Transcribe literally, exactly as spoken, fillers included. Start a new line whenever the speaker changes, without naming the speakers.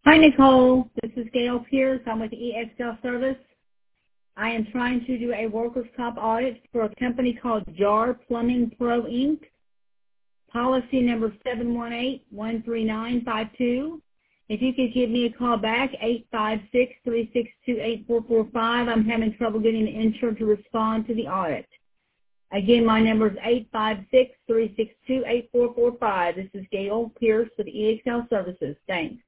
Hi, Nicole. This is Gail Pierce. I'm with E X L Service. I am trying to do a workers' comp audit for a company called Jar Plumbing Pro, Incorporated. Policy number seven one eight, one three nine five two. If you could give me a call back, eight five six, three six two, eight four four five. I'm having trouble getting the insurer to respond to the audit. Again, my number is eight five six, three six two, eight four four five. This is Gail Pierce with E X L Services. Thanks.